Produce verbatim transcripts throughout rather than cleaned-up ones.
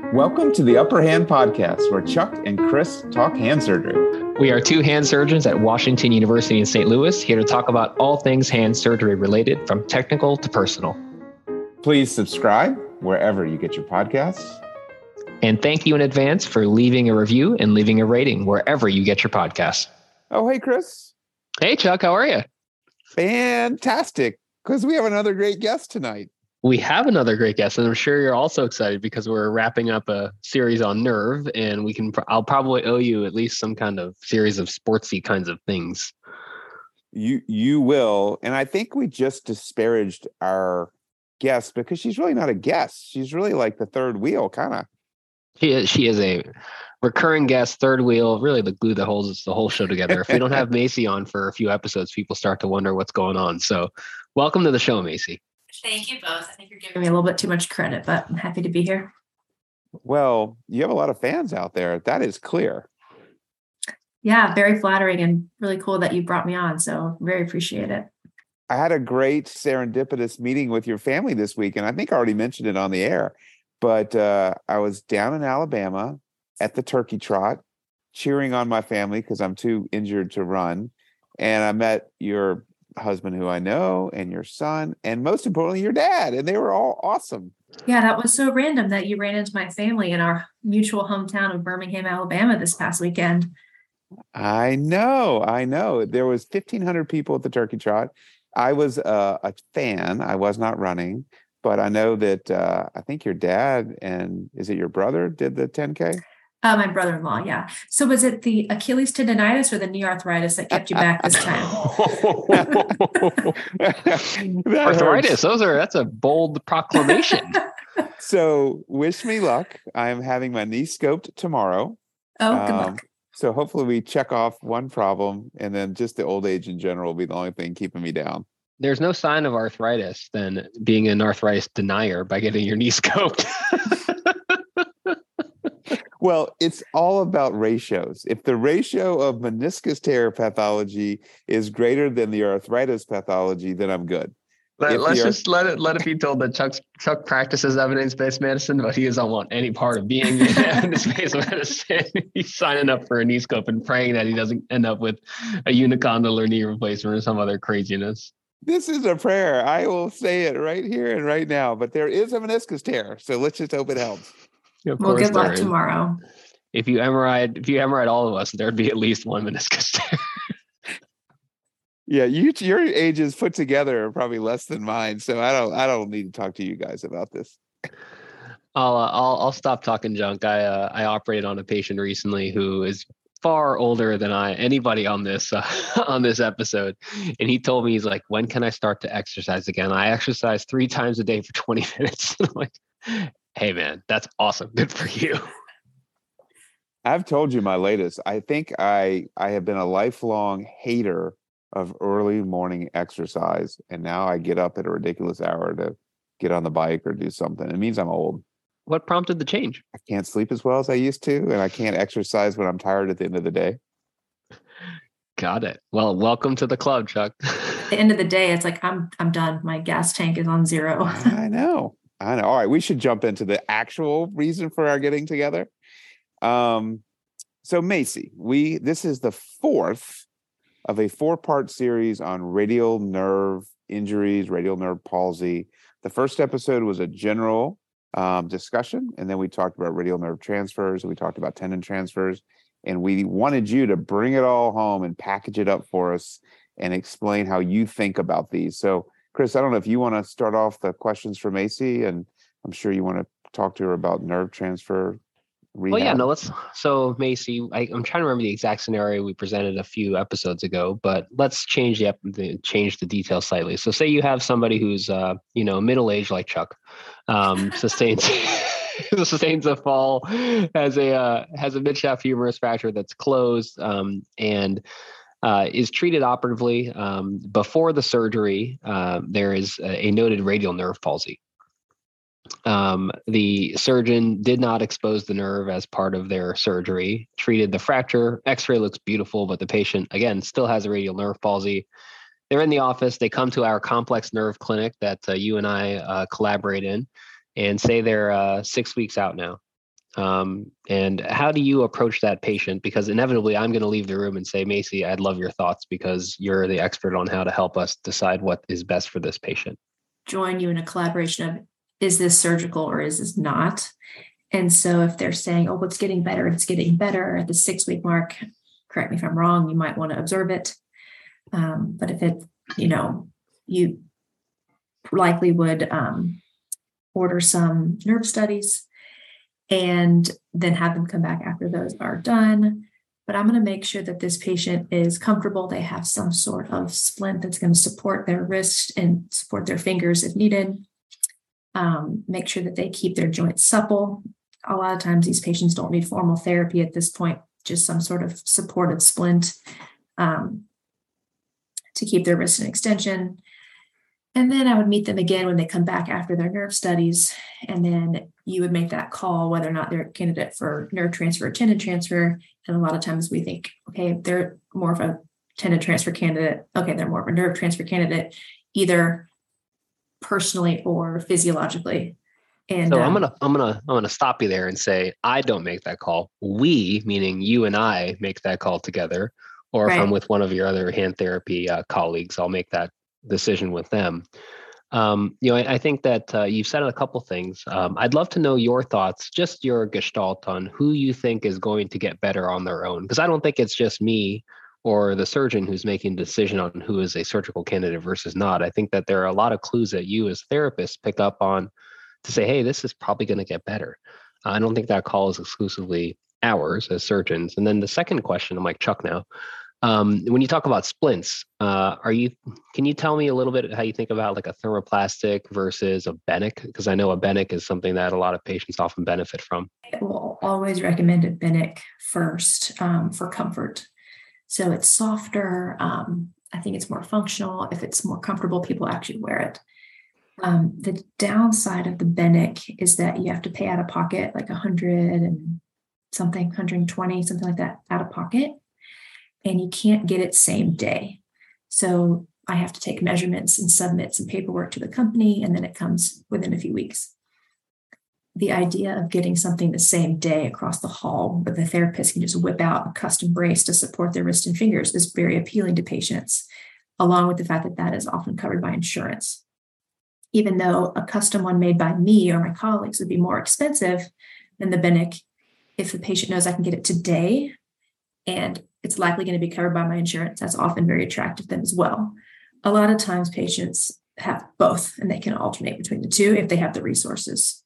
Welcome to the Upper Hand Podcast, where Chuck and Chris talk hand surgery. We are two hand surgeons at Washington University in Saint Louis, here to talk about all things hand surgery related, from technical to personal. Please subscribe wherever you get your podcasts. And thank you in advance for leaving a review and leaving a rating wherever you get your podcasts. Oh, hey, Chris. Hey, Chuck, how are you? Fantastic, because we have another great guest tonight. We have another great guest, and I'm sure you're also excited because we're wrapping up a series on nerve, and we can. I'll probably owe you at least some kind of series of sportsy kinds of things. You you will, and I think we just disparaged our guest because she's really not a guest. She's really like the third wheel, kind of. She is, she is a recurring guest, third wheel, really the glue that holds the whole show together. If we don't have Macy on for a few episodes, people start to wonder what's going on. So, welcome to the show, Macy. Thank you both. I think you're giving me a little bit too much credit, but I'm happy to be here. Well, you have a lot of fans out there. That is clear. Yeah, very flattering and really cool that you brought me on. So very appreciate it. I had a great serendipitous meeting with your family this week, and I think I already mentioned it on the air, but uh, I was down in Alabama at the turkey trot, cheering on my family because I'm too injured to run. And I met your husband, who I know, and your son, and most importantly, your dad, and they were all awesome. Yeah, that was so random that you ran into my family in our mutual hometown of Birmingham, Alabama this past weekend. I know, I know. There was fifteen hundred people at the turkey trot. I was uh, a fan. I was not running, but I know that uh, I think your dad and is it your brother did the ten K? Uh, my brother-in-law, yeah. So was it the Achilles tendonitis or the knee arthritis that kept you back this time? Arthritis, those are that's a bold proclamation. So wish me luck. I'm having my knee scoped tomorrow. Oh, good um, luck. So hopefully we check off one problem, and then just the old age in general will be the only thing keeping me down. There's no sign of arthritis than being an arthritis denier by getting your knee scoped. Well, it's all about ratios. If the ratio of meniscus tear pathology is greater than the arthritis pathology, then I'm good. Let, let's just let it let it be told that Chuck's, Chuck practices evidence-based medicine, but he doesn't want any part of being in evidence-based medicine. He's signing up for a knee scope and praying that he doesn't end up with a unicondylar knee replacement or some other craziness. This is a prayer. I will say it right here and right now, but there is a meniscus tear, so let's just hope it helps. Of well, good luck is. tomorrow. If you hemorrhoid, if you hemorrhoid all of us, there'd be at least one meniscus tear. Yeah, you your ages put together are probably less than mine, so I don't I don't need to talk to you guys about this. I'll uh, I'll I'll stop talking junk. I uh, I operated on a patient recently who is far older than I anybody on this uh, on this episode, and he told me, he's like, when can I start to exercise again? I exercise three times a day for twenty minutes. I'm like, hey man, that's awesome. Good for you. I've told you my latest. I think I I have been a lifelong hater of early morning exercise, and now I get up at a ridiculous hour to get on the bike or do something. It means I'm old. What prompted the change? I can't sleep as well as I used to, and I can't exercise when I'm tired at the end of the day. Got it. Well, welcome to the club, Chuck. At the end of the day, it's like, I'm I'm done. My gas tank is on zero. I know. I know. All right, we should jump into the actual reason for our getting together. Um, so Macy, we this is the fourth of a four-part series on radial nerve injuries, radial nerve palsy. The first episode was a general um, discussion, and then we talked about radial nerve transfers, and we talked about tendon transfers, and we wanted you to bring it all home and package it up for us and explain how you think about these. So, Chris, I don't know if you want to start off the questions for Macy, and I'm sure you want to talk to her about nerve transfer rehab. Well, yeah, no, let's. So, Macy, I, I'm trying to remember the exact scenario we presented a few episodes ago, but let's change the, the change the details slightly. So, say you have somebody who's, uh, you know, middle aged like Chuck, um, sustains sustains a fall, has a uh, has a mid-shaft humerus fracture that's closed, um, and uh, is treated operatively. Um, before the surgery, uh, there is a, a noted radial nerve palsy. Um, the surgeon did not expose the nerve as part of their surgery, treated the fracture. X-ray looks beautiful, but the patient, again, still has a radial nerve palsy. They're in the office. They come to our complex nerve clinic that uh, you and I uh, collaborate in, and say they're uh, six weeks out now. Um, and how do you approach that patient? Because inevitably I'm going to leave the room and say, Macy, I'd love your thoughts because you're the expert on how to help us decide what is best for this patient. Join you in a collaboration of, is this surgical or is this not? And so if they're saying, oh, it's getting better, it's getting better at the six week mark, correct me if I'm wrong, you might want to observe it. Um, but if it, you know, you likely would um, order some nerve studies and then have them come back after those are done. But I'm going to make sure that this patient is comfortable. They have some sort of splint that's going to support their wrist and support their fingers if needed. Um, make sure that they keep their joints supple. A lot of times these patients don't need formal therapy at this point, just some sort of supportive splint um, to keep their wrist in extension. And then I would meet them again when they come back after their nerve studies. And then you would make that call whether or not they're a candidate for nerve transfer or tendon transfer. And a lot of times we think, okay, they're more of a tendon transfer candidate. Okay, they're more of a nerve transfer candidate, either personally or physiologically. And so um, I'm gonna I'm gonna I'm gonna stop you there and say I don't make that call. We, meaning you and I, make that call together. Or if right. I'm with one of your other hand therapy uh, colleagues, I'll make that decision with them. Um, you know, I, I think that uh, you've said a couple things. Um, I'd love to know your thoughts, just your gestalt on who you think is going to get better on their own. Because I don't think it's just me or the surgeon who's making a decision on who is a surgical candidate versus not. I think that there are a lot of clues that you as therapists pick up on to say, hey, this is probably going to get better. I don't think that call is exclusively ours as surgeons. And then the second question, I'm like Chuck now. Um, when you talk about splints, uh, are you? Can you tell me a little bit how you think about like a thermoplastic versus a Benic? Because I know a Benic is something that a lot of patients often benefit from. I will always recommend a Benic first um, for comfort. So it's softer. Um, I think it's more functional. If it's more comfortable, people actually wear it. Um, the downside of the Benic is that you have to pay out of pocket like a hundred and something, one hundred twenty, something like that out of pocket. And you can't get it same day. So I have to take measurements and submit some paperwork to the company, and then it comes within a few weeks. The idea of getting something the same day across the hall, but the therapist can just whip out a custom brace to support their wrist and fingers, is very appealing to patients, along with the fact that that is often covered by insurance. Even though a custom one made by me or my colleagues would be more expensive than the Benic, if the patient knows I can get it today and it's likely going to be covered by my insurance, that's often very attractive to them as well. A lot of times patients have both and they can alternate between the two if they have the resources.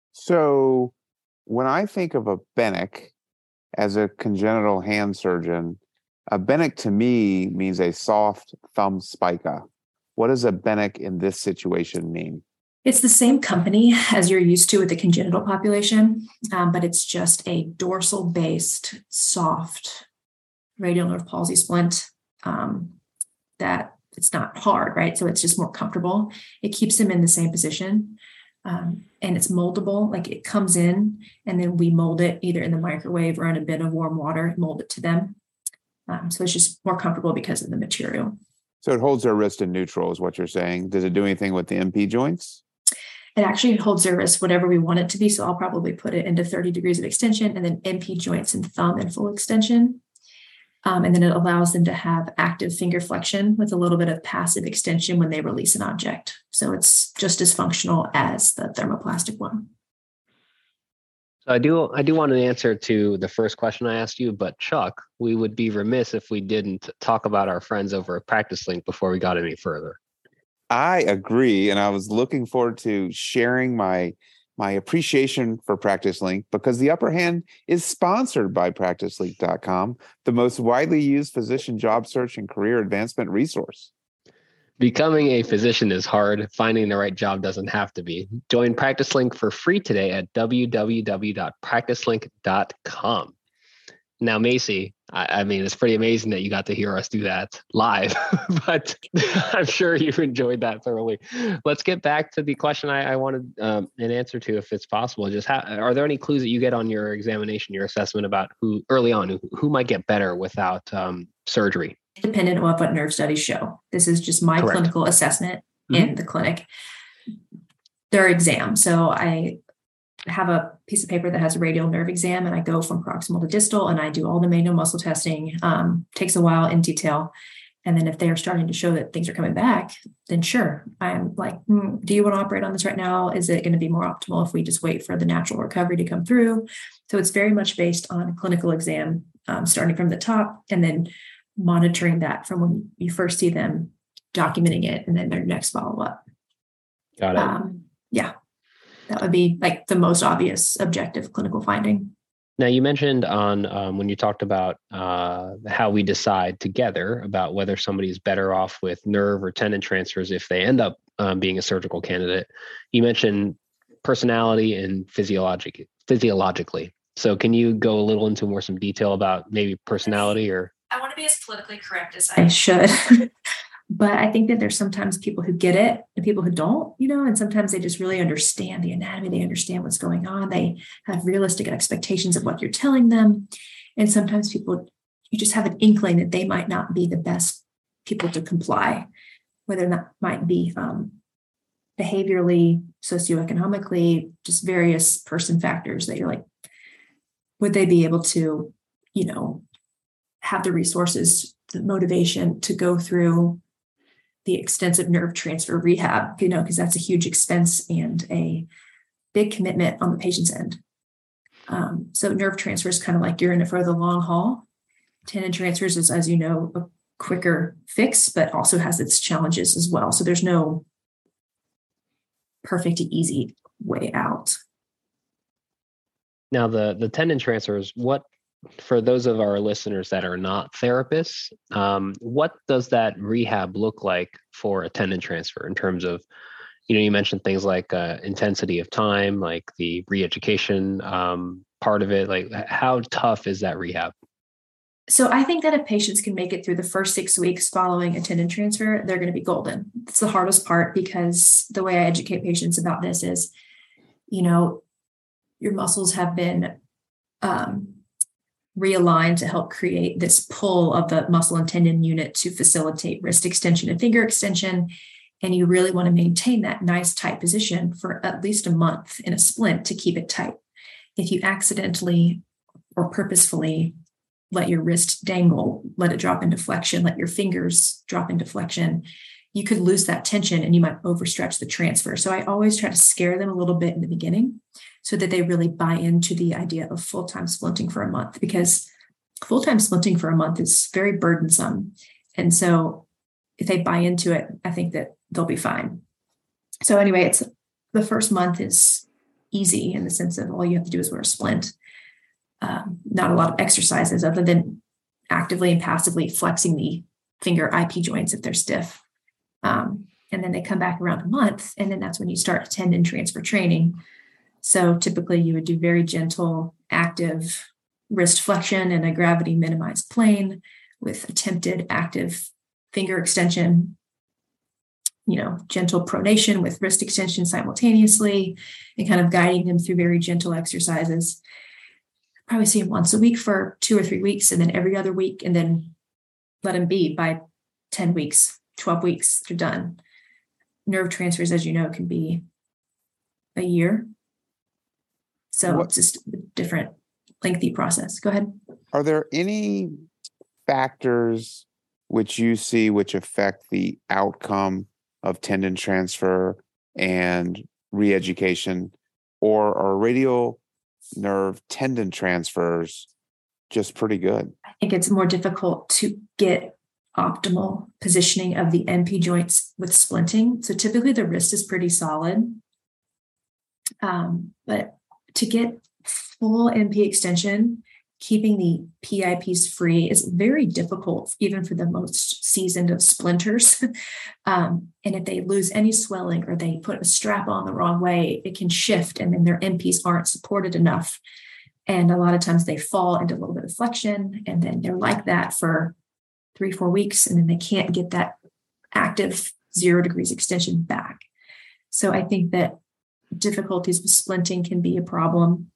So when I think of a Benic as a congenital hand surgeon, a Benic to me means a soft thumb spica. What does a Benic in this situation mean? It's the same company as you're used to with the congenital population, um, but it's just a dorsal-based, soft radial nerve palsy splint um, that it's not hard, right? So it's just more comfortable. It keeps them in the same position. Um, and it's moldable, like it comes in and then we mold it either in the microwave or in a bit of warm water, mold it to them. Um, so it's just more comfortable because of the material. So it holds their wrist in neutral is what you're saying. Does it do anything with the M P joints? It actually holds their wrist whatever we want it to be. So I'll probably put it into thirty degrees of extension and then M P joints and thumb in full extension. Um, and then it allows them to have active finger flexion with a little bit of passive extension when they release an object. So it's just as functional as the thermoplastic one. So I do I do want an answer to the first question I asked you, but Chuck, we would be remiss if we didn't talk about our friends over at PracticeLink before we got any further. I agree, and I was looking forward to sharing my my appreciation for PracticeLink because the upper hand is sponsored by practice link dot com, the most widely used physician job search and career advancement resource. Becoming a physician is hard. Finding the right job doesn't have to be. Join PracticeLink for free today at w w w dot practice link dot com. Now, Macy, I, I mean, it's pretty amazing that you got to hear us do that live, but I'm sure you enjoyed that thoroughly. Let's get back to the question I, I wanted um, an answer to, if it's possible. Just how, are there any clues that you get on your examination, your assessment about who early on, who, who might get better without um, surgery? Dependent on what nerve studies show. This is just my Correct. clinical assessment Mm-hmm. in the clinic. Their exam. So I have a piece of paper that has a radial nerve exam, and I go from proximal to distal, and I do all the manual muscle testing. Um, takes a while in detail. And then if they are starting to show that things are coming back, then sure, I'm like, hmm, do you want to operate on this right now? Is it going to be more optimal if we just wait for the natural recovery to come through? So it's very much based on a clinical exam, um, starting from the top and then monitoring that from when you first see them, documenting it, and then their next follow-up. Got it. Um, yeah, that would be like the most obvious objective clinical finding. Now, you mentioned on um, when you talked about uh, how we decide together about whether somebody's better off with nerve or tendon transfers if they end up um, being a surgical candidate. You mentioned personality and physiologic physiologically. So can you go a little into more some detail about maybe personality? Or I want to be as politically correct as I should. But I think that there's sometimes people who get it and people who don't, you know, and sometimes they just really understand the anatomy. They understand what's going on. They have realistic expectations of what you're telling them. And sometimes people, you just have an inkling that they might not be the best people to comply, whether that might be um, behaviorally, socioeconomically, just various person factors that you're like, would they be able to, you know, have the resources, the motivation to go through the extensive nerve transfer rehab, you know, because that's a huge expense and a big commitment on the patient's end. Um, so nerve transfer is kind of like you're in it for the long haul. Tendon transfers is, as you know, a quicker fix, but also has its challenges as well. So there's no perfect, easy way out. Now, the the tendon transfers, what, for those of our listeners that are not therapists, um, what does that rehab look like for a tendon transfer in terms of, you know, you mentioned things like uh, intensity of time, like the re-education um, part of it. Like, how tough is that rehab? So I think that if patients can make it through the first six weeks following a tendon transfer, they're going to be golden. It's the hardest part because the way I educate patients about this is, you know, your muscles have been um, realigned to help create this pull of the muscle and tendon unit to facilitate wrist extension and finger extension. And you really want to maintain that nice tight position for at least a month in a splint to keep it tight. If you accidentally or purposefully let your wrist dangle, let it drop into flexion, let your fingers drop into flexion, you could lose that tension and you might overstretch the transfer. So I always try to scare them a little bit in the beginning so that they really buy into the idea of full-time splinting for a month, because full-time splinting for a month is very burdensome. And so if they buy into it, I think that they'll be fine. So anyway, it's the first month is easy in the sense that all you have to do is wear a splint. Um, not a lot of exercises other than actively and passively flexing the finger I P joints if they're stiff. Um, and then they come back around a month, and then that's when you start tendon transfer training. So typically you would do very gentle, active wrist flexion in a gravity minimized plane with attempted active finger extension, you know, gentle pronation with wrist extension simultaneously, and kind of guiding them through very gentle exercises. Probably see them once a week for two or three weeks, and then every other week, and then let them be by ten weeks, twelve weeks, they're done. Nerve transfers, as you know, can be a year. So what, it's just a different lengthy process. Go ahead. Are there any factors which you see which affect the outcome of tendon transfer and re-education, or are radial nerve tendon transfers just pretty good? I think it's more difficult to get optimal positioning of the M P joints with splinting. So typically the wrist is pretty solid. Um, but to get full M P extension, keeping the P I Ps free is very difficult, even for the most seasoned of splinters. um, and if they lose any swelling or they put a strap on the wrong way, it can shift, and then their M Ps aren't supported enough. And a lot of times they fall into a little bit of flexion, and then they're like that for three, four weeks, and then they can't get that active zero degrees extension back. So I think that difficulties with splinting can be a problem.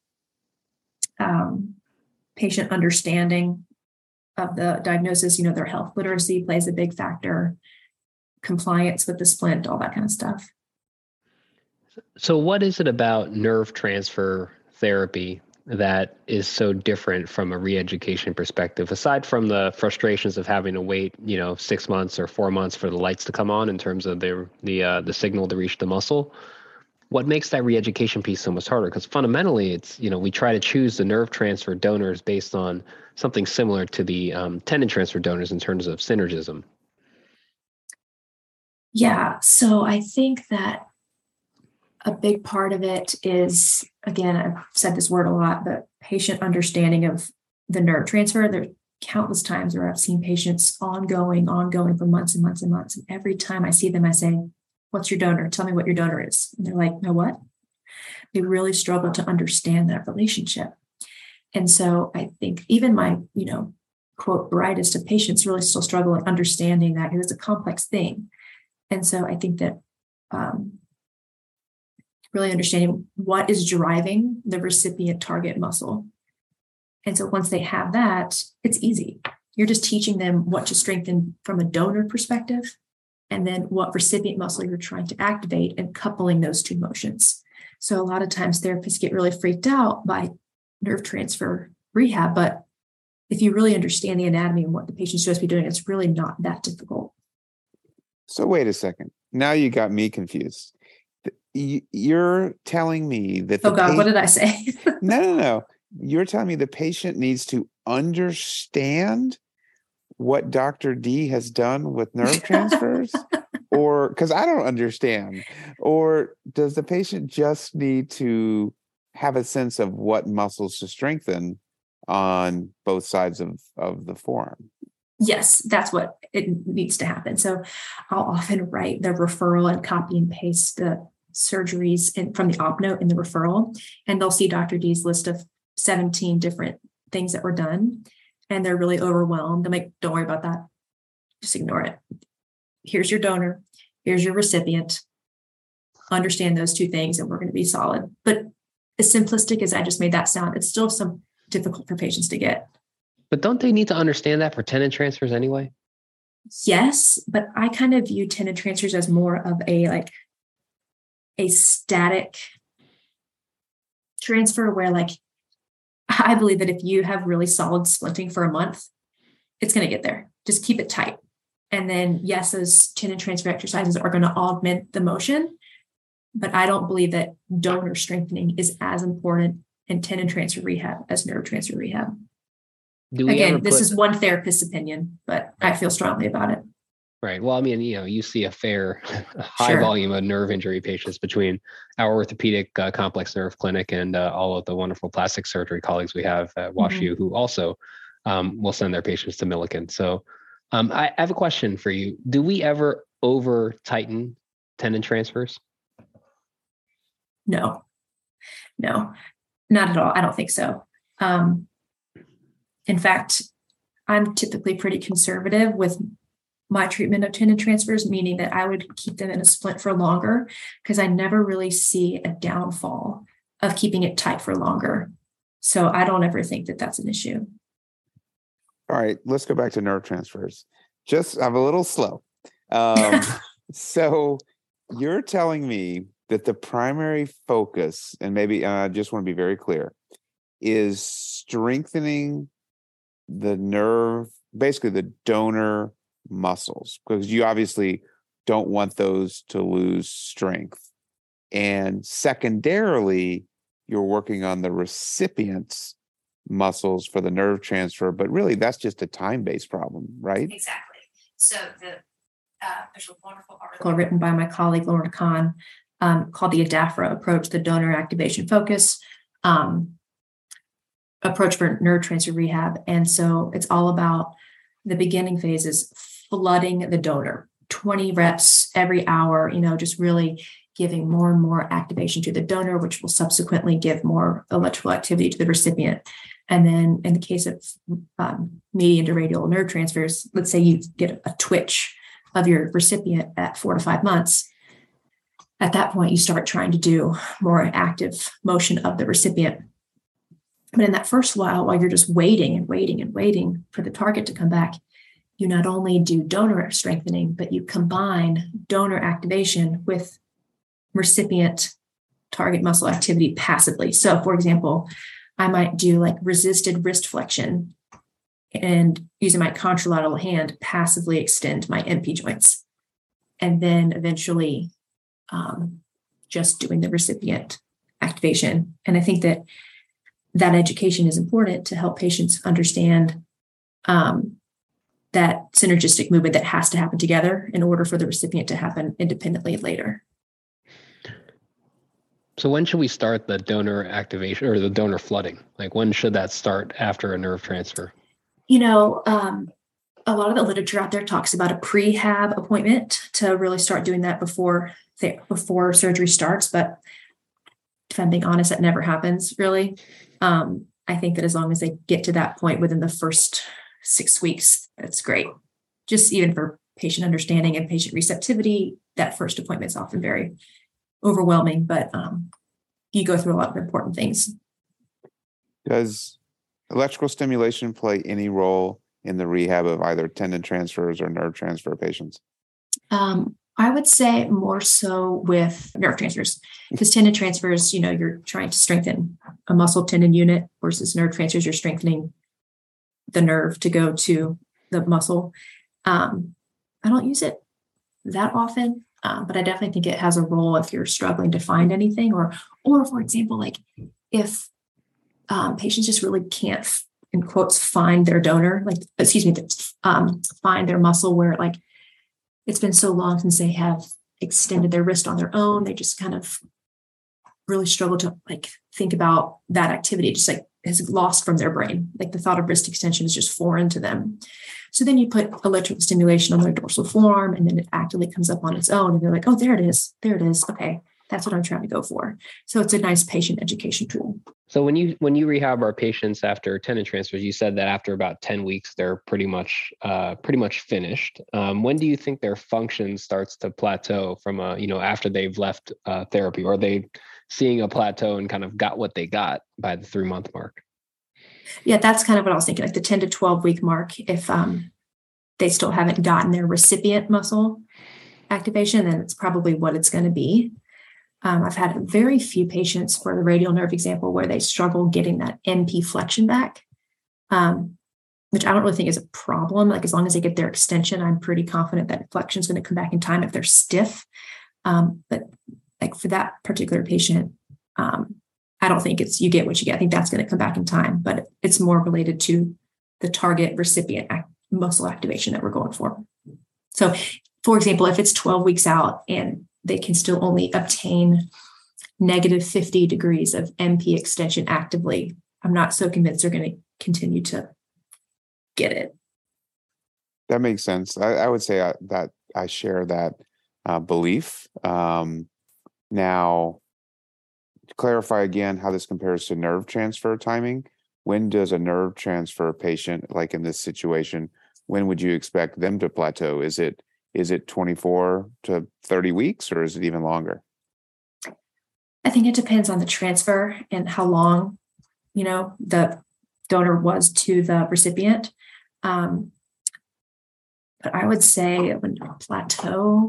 Um, patient understanding of the diagnosis, you know, their health literacy plays a big factor, compliance with the splint, all that kind of stuff. So what is it about nerve transfer therapy that is so different from a re-education perspective, aside from the frustrations of having to wait, you know, six months or four months for the lights to come on in terms of the the uh, the signal to reach the muscle? What makes that re-education piece so much harder? Because fundamentally, it's, you know, we try to choose the nerve transfer donors based on something similar to the um, tendon transfer donors in terms of synergism. Yeah. So I think that a big part of it is, again, I've said this word a lot, but patient understanding of the nerve transfer. There are countless times where I've seen patients ongoing, ongoing for months and months and months. And every time I see them, I say, what's your donor? Tell me what your donor is. And they're like, no, what? They really struggle to understand that relationship. And so I think even my, you know, quote, brightest of patients really still struggle in understanding that it's a complex thing. And so I think that um, really understanding what is driving the recipient target muscle. And so once they have that, it's easy. You're just teaching them what to strengthen from a donor perspective, and then what recipient muscle you're trying to activate, and coupling those two motions. So a lot of times therapists get really freaked out by nerve transfer rehab, but if you really understand the anatomy and what the patient's supposed to be doing, it's really not that difficult. So wait a second. Now you got me confused. You're telling me that the oh God, pa- what did I say? no, no, no. You're telling me the patient needs to understand what Doctor D has done with nerve transfers? Or because I don't understand. Or does the patient just need to have a sense of what muscles to strengthen on both sides of, of the forearm? Yes, that's what it needs to happen. So I'll often write the referral and copy and paste the surgeries in, from the op note in the referral, and they'll see Doctor D's list of seventeen different things that were done, and they're really overwhelmed. I'm like, don't worry about that. Just ignore it. Here's your donor. Here's your recipient. Understand those two things, and we're going to be solid. But as simplistic as I just made that sound, it's still some difficult for patients to get. But don't they need to understand that for tendon transfers anyway? Yes, but I kind of view tendon transfers as more of a like a static transfer where, like, I believe that if you have really solid splinting for a month, it's going to get there. Just keep it tight. And then, yes, those tendon transfer exercises are going to augment the motion, but I don't believe that donor strengthening is as important in tendon transfer rehab as nerve transfer rehab. Do we Again, ever this put, is one therapist's opinion, but I feel strongly about it. Right. Well, I mean, you know, you see a fair high Sure. volume of nerve injury patients between our orthopedic uh, complex nerve clinic and uh, all of the wonderful plastic surgery colleagues we have at WashU, mm-hmm. who also um, will send their patients to Millikan. So um, I, I have a question for you. Do we ever over tighten tendon transfers? No, no, not at all. I don't think so. Um, in fact, I'm typically pretty conservative with my treatment of tendon transfers, meaning that I would keep them in a splint for longer, because I never really see a downfall of keeping it tight for longer. So I don't ever think that that's an issue. All right, let's go back to nerve transfers. Just, I'm a little slow. Um, so you're telling me that the primary focus, and maybe uh, I just want to be very clear, is strengthening the nerve, basically the donor muscles, because you obviously don't want those to lose strength. And secondarily, you're working on the recipient's muscles for the nerve transfer, but really that's just a time-based problem, right? Exactly. So the uh, there's a wonderful article written by my colleague Lorna Kahn um, called the ADAFRA approach, the donor activation focus um, approach for nerve transfer rehab. And so it's all about the beginning phases, flooding the donor, twenty reps every hour, you know, just really giving more and more activation to the donor, which will subsequently give more electrical activity to the recipient. And then in the case of um, median to radial nerve transfers, let's say you get a twitch of your recipient at four to five months. At that point, you start trying to do more active motion of the recipient. But in that first while, while you're just waiting and waiting and waiting for the target to come back, you not only do donor strengthening, but you combine donor activation with recipient target muscle activity passively. So for example, I might do like resisted wrist flexion and using my contralateral hand passively extend my M P joints. And then eventually um, just doing the recipient activation. And I think that that education is important to help patients understand um, that synergistic movement that has to happen together in order for the recipient to happen independently later. So when should we start the donor activation or the donor flooding? Like when should that start after a nerve transfer? You know, um, a lot of the literature out there talks about a prehab appointment to really start doing that before th- before surgery starts. But if I'm being honest, that never happens really. Um, I think that as long as they get to that point within the first six weeks, that's great. Just even for patient understanding and patient receptivity, that first appointment is often very overwhelming, but um, you go through a lot of important things. Does electrical stimulation play any role in the rehab of either tendon transfers or nerve transfer patients? Um, I would say more so with nerve transfers, because tendon transfers, you know, you're trying to strengthen a muscle tendon unit versus nerve transfers, you're strengthening the nerve to go to the muscle. Um, I don't use it that often, uh, but I definitely think it has a role if you're struggling to find anything, or, or for example, like if um, patients just really can't, in quotes, find their donor, like, excuse me, um, find their muscle where like it's been so long since they have extended their wrist on their own. They just kind of really struggle to like think about that activity, just like is lost from their brain. Like the thought of wrist extension is just foreign to them. So then you put electrical stimulation on their dorsal forearm and then it actively comes up on its own. And they're like, oh, there it is. There it is. Okay. That's what I'm trying to go for. So it's a nice patient education tool. So when you when you rehab our patients after tendon transfers, you said that after about ten weeks, they're pretty much uh, pretty much finished. Um, when do you think their function starts to plateau from a, you know, after they've left uh, therapy, or are they seeing a plateau and kind of got what they got by the three month mark? Yeah, that's kind of what I was thinking, like the ten to twelve week mark. If um, they still haven't gotten their recipient muscle activation, then it's probably what it's going to be. Um, I've had very few patients for the radial nerve example where they struggle getting that M P flexion back, um, which I don't really think is a problem. Like as long as they get their extension, I'm pretty confident that flexion is going to come back in time if they're stiff. Um, but like for that particular patient, um, I don't think it's you get what you get. I think that's going to come back in time, but it's more related to the target recipient act, muscle activation that we're going for. So, for example, if it's twelve weeks out and they can still only obtain negative fifty degrees of M P extension actively, I'm not so convinced they're going to continue to get it. That makes sense. I, I would say I, that I share that uh, belief. Um, now, to clarify again how this compares to nerve transfer timing, when does a nerve transfer patient, like in this situation, when would you expect them to plateau? Is it Is it twenty-four to thirty weeks, or is it even longer? I think it depends on the transfer and how long, you know, the donor was to the recipient. Um, but I would say it would plateau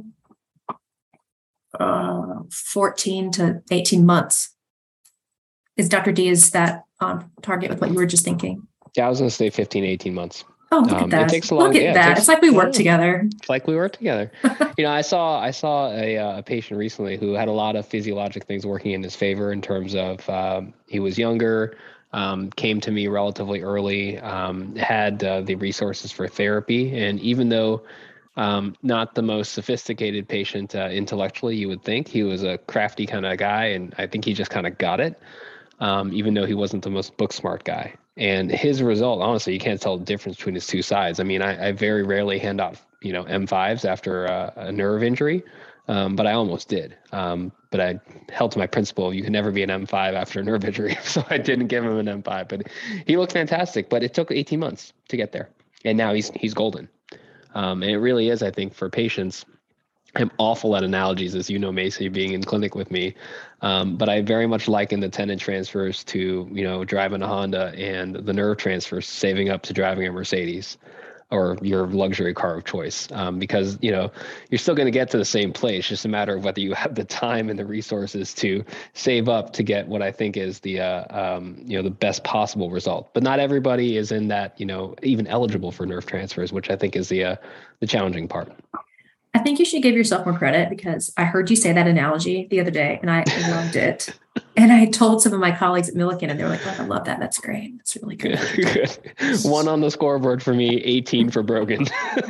uh, fourteen to eighteen months. Is Doctor D, is that on target with what you were just thinking? Yeah, I was going to say fifteen, eighteen months. Oh, look um, at that. It takes a long, look at yeah, that. It takes, it's like we work yeah, together. It's like we work together. You know, I saw I saw a, uh, a patient recently who had a lot of physiologic things working in his favor in terms of um, he was younger, um, came to me relatively early, um, had uh, the resources for therapy. And even though um, not the most sophisticated patient uh, intellectually, you would think, he was a crafty kind of guy. And I think he just kind of got it, um, even though he wasn't the most book smart guy. And his result, honestly, you can't tell the difference between his two sides. I mean, I, I very rarely hand out, you know, M fives after a, a nerve injury, um, but I almost did. Um, but I held to my principle: you can never be an M five after a nerve injury, so I didn't give him an M five. But he looked fantastic. But it took eighteen months to get there, and now he's he's golden. Um, and it really is, I think, for patients. I'm awful at analogies, as you know, Macy, being in clinic with me. Um, but I very much liken the tendon transfers to, you know, driving a Honda, and the nerve transfers saving up to driving a Mercedes. or your luxury car of choice, um, because, you know, you're still going to get to the same place. It's just a matter of whether you have the time and the resources to save up to get what I think is the, uh, um, you know, the best possible result. But not everybody is in that, you know, even eligible for nerve transfers, which I think is the, uh, the challenging part. I think you should give yourself more credit, because I heard you say that analogy the other day and I loved it. And I told some of my colleagues at Milliken, and they were like, oh, I love that. That's great. That's really good. Good. One on the scoreboard for me, eighteen for Brogan.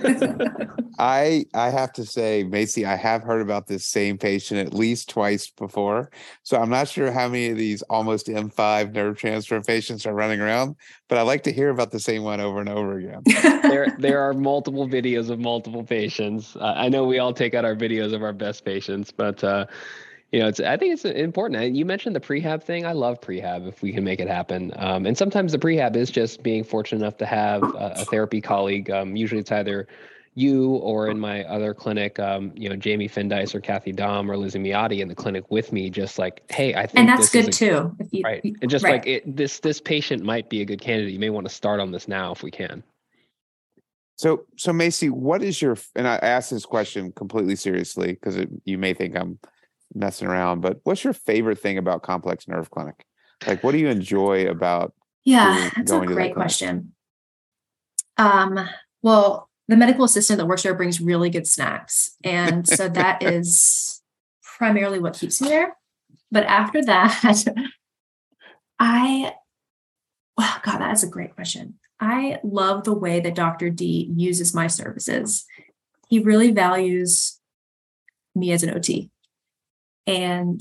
I I have to say, Macy, I have heard about this same patient at least twice before. So I'm not sure how many of these almost M five nerve transfer patients are running around, but I like to hear about the same one over and over again. there there are multiple videos of multiple patients. Uh, I know we all take out our videos of our best patients, but uh, you know, it's, I think it's important. You mentioned the prehab thing. I love prehab if we can make it happen. Um, and sometimes the prehab is just being fortunate enough to have a, a therapy colleague. Um, usually it's either you or in my other clinic, um, you know, Jamie Findice or Kathy Dom or Lizzie Miotti in the clinic with me, just like, hey, I think and that's this good is a, too. If you, right. And just right. like it, this, this patient might be a good candidate. You may want to start on this now if we can. So, so Macy, what is your, and I asked this question completely seriously because you may think I'm messing around, but what's your favorite thing about Complex Nerve Clinic? Like, what do you enjoy about Yeah, that's a going to great that question. Um, well, the medical assistant that works there brings really good snacks. And so that is primarily what keeps me there. But after that, I, well, God, that's a great question. I love the way that Doctor D uses my services. He really values me as an O T. And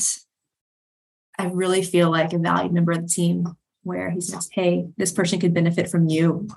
I really feel like a valued member of the team, where he says, hey, this person could benefit from you.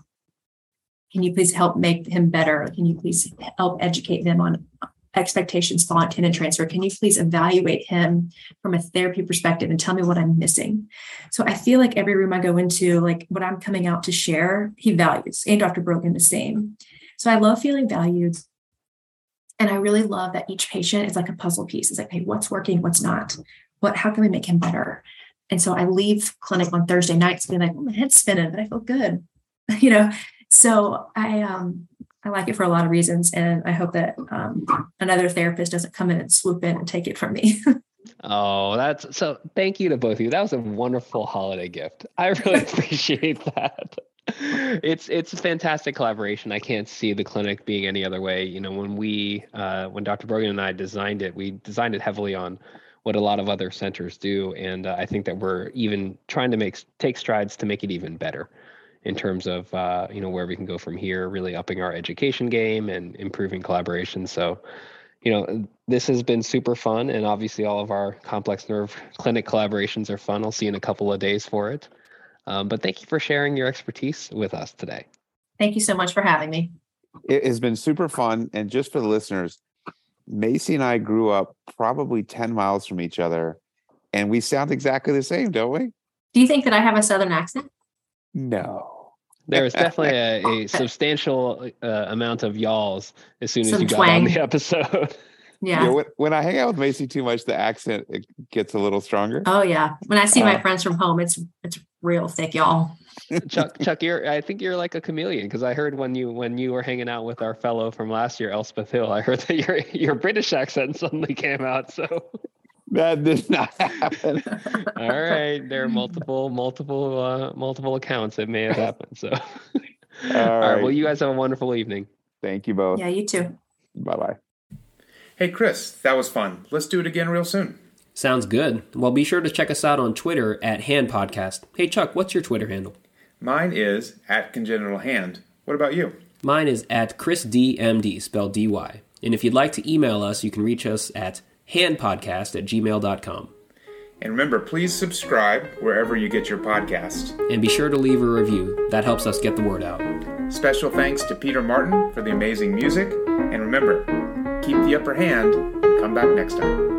Can you please help make him better? Can you please help educate them on expectations following tendon transfer? Can you please evaluate him from a therapy perspective and tell me what I'm missing? So I feel like every room I go into, like what I'm coming out to share, he values, and Doctor Brogan the same. So I love feeling valued. And I really love that each patient is like a puzzle piece. It's like, hey, what's working? What's not? What, how can we make him better? And so I leave clinic on Thursday nights being like, oh, my head's spinning, but I feel good. You know, so I, um, I like it for a lot of reasons. And I hope that um, another therapist doesn't come in and swoop in and take it from me. Oh, that's so thank you to both of you. That was a wonderful holiday gift. I really appreciate that. It's it's a fantastic collaboration. I can't see the clinic being any other way. You know, when we uh, when Doctor Brogan and I designed it, we designed it heavily on what a lot of other centers do, and uh, I think that we're even trying to make take strides to make it even better in terms of uh, you know, where we can go from here, really upping our education game and improving collaboration. So, you know, this has been super fun, and obviously all of our Complex Nerve Clinic collaborations are fun. I'll see you in a couple of days for it. Um, but thank you for sharing your expertise with us today. Thank you so much for having me. It has been super fun. And just for the listeners, Macy and I grew up probably ten miles from each other, and we sound exactly the same, don't we? Do you think that I have a Southern accent? No. There was definitely a, a substantial uh, amount of y'alls as soon as Some you got twang. on the episode. Yeah. Yeah, when, when I hang out with Macy too much, the accent it gets a little stronger. Oh yeah. When I see my Uh, friends from home, it's it's real thick, y'all. Chuck, Chuck, you're, I think you're like a chameleon, because I heard when you when you were hanging out with our fellow from last year, Elspeth Hill, I heard that your your British accent suddenly came out. So That did not happen. all right, there are multiple multiple uh, multiple accounts it may have happened. So all All right, right. well, you guys have a wonderful evening. Thank you both. Yeah, you too. Bye-bye. Hey, Chris, that was fun. Let's do it again real soon. Sounds good. Well, be sure to check us out on Twitter at Hand Podcast. Hey, Chuck, what's your Twitter handle? Mine is at Congenital Hand. What about you? Mine is at Chris D M D, spelled D Y. And if you'd like to email us, you can reach us at handpodcast at gmail dot com. And remember, please subscribe wherever you get your podcast. And be sure to leave a review. That helps us get the word out. Special thanks to Peter Martin for the amazing music. And remember, keep the upper hand and come back next time.